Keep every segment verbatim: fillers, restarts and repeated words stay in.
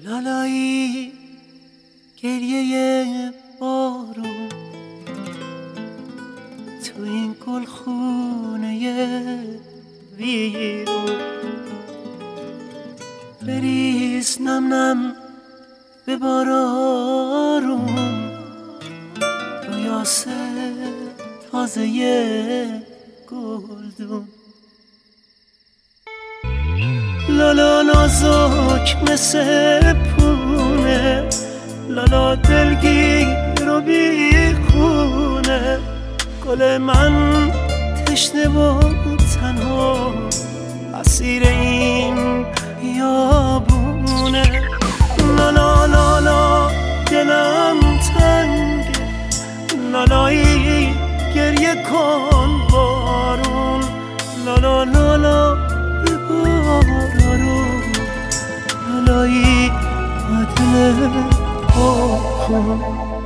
لالایی گریه بارون تو این گلخونه ویرون، بریز نم نم به بارارون، رویاس تازه گلدون. لالا نازک مثل پونه، لالا دلگیر و بیخونه، گل من تشنه و تنها اسیر این بیابونه. لالا لالا دلم تنگه، لالایی گریه کن بارون، لالا لالا به بارون، لالایی با دل پاکن.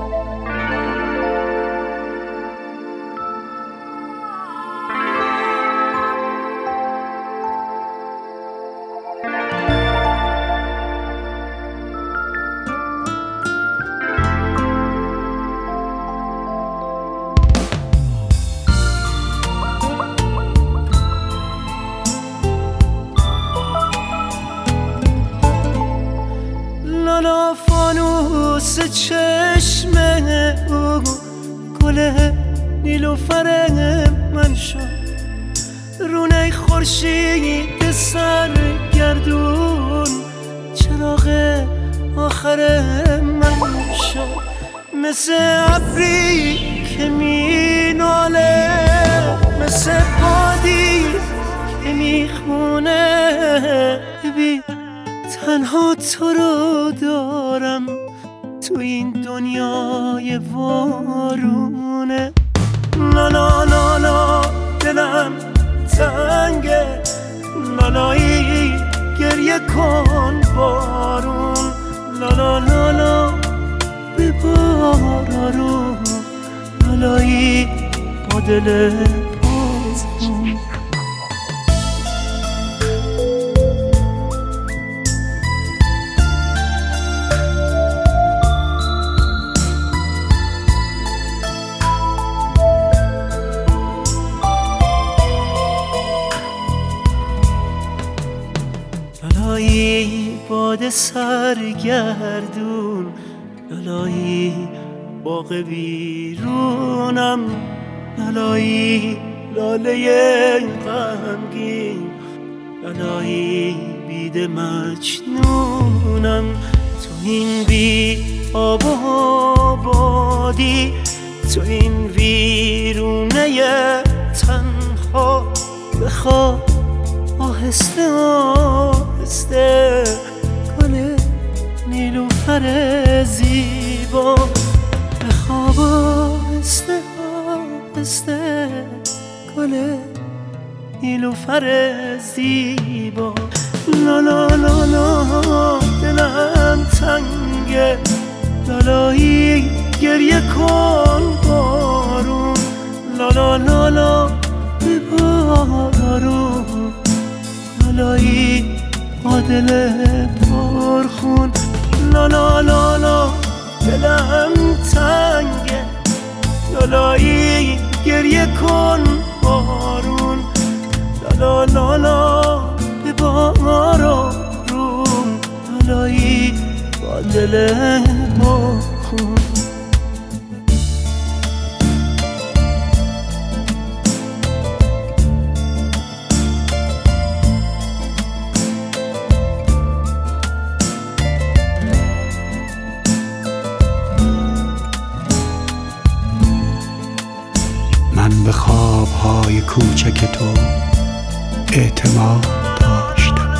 لالا فانوس چشم او، گل نیلوفر من شد، رونه خورشید سرگردون، چراغ آخر من شد. مثل ابری که می ناله، مثل بادی که می خونه، ببین تنها تو رو دارم تو این دنیای وارونه. لالا لالا دلم تنگه، لالایی گریه کن بارون، لالا لالا به بارون، لالایی با دل پاکن. لالایی باد سرگردون، لالایی باغ بیرونم، لالایی لاله غمگین، لالایی بید مجنونم. تو این بی آب و بادی، تو این ویرونه تنها، بخواب آهسته آهسته گل نیلوفر زیبا، بخواب آهسته آهسته گل نیلوفر زیبا. لالا لالا دلم تنگه، لالایی گریه کن بارون، لالا لالا به بارون، لالایی با دل پرخون. لالا لالا دلم تنگه، لالایی گریه کن بارون، لالا لالا به بارون، لالایی با دل پرخون. من به خوابهای کوچک تو اعتماد داشتم،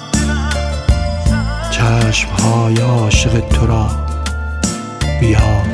چشمهای عاشق تو را بیاد